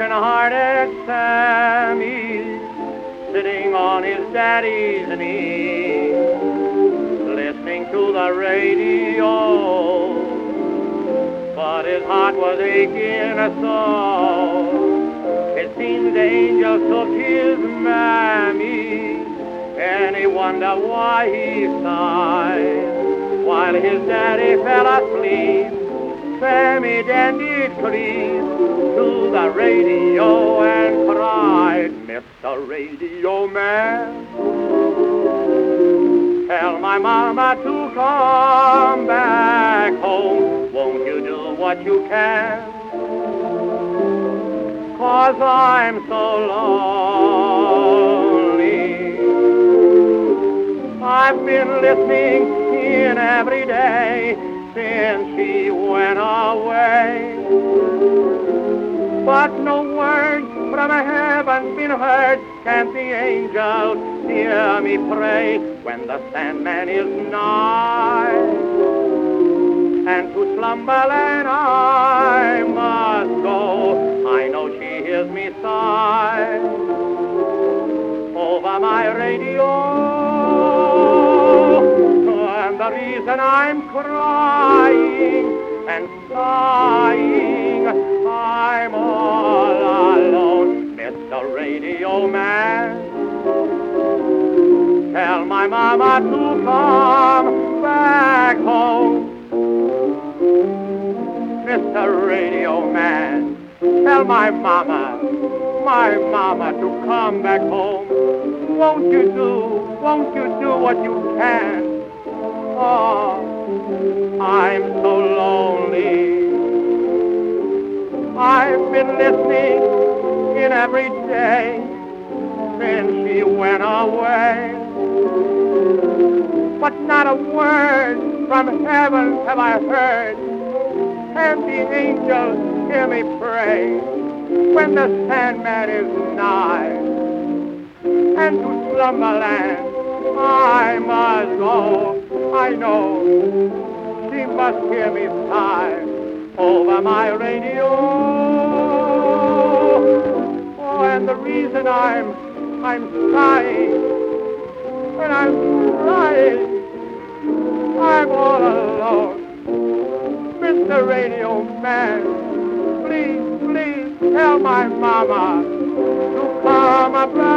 broken-hearted Sammy, sitting on his daddy's knee, listening to the radio, but his heart was aching so. It seemed the angel took his mammy, and he wondered why he sighed. While his daddy fell asleep, Sammy then did cleave to the radio and cried, Mr. Radio Man, tell my mama to come back home. Won't you do what you can? 'Cause I'm so lonely. I've been listening in every day since she went away, but no word from heaven's been heard. Can't the angels hear me pray when the Sandman is nigh? And to slumberland I must go. I know she hears me sigh over my radio. And the reason I'm crying and sighing, I'm all alone. Mr. Radio Man, tell my mama to come back home. Mr. Radio Man, tell my mama to come back home. Won't you do what you can? Oh, I'm so lonely. I've been listening in every day since she went away, but not a word from heaven have I heard. Can't the angels hear me pray when the Sandman is nigh? And to slumberland I must go. I know she must hear me sigh over my radio. Oh, and the reason I'm sighing and I'm crying, I'm all alone. Mr. Radio Man, please tell my mama to come back.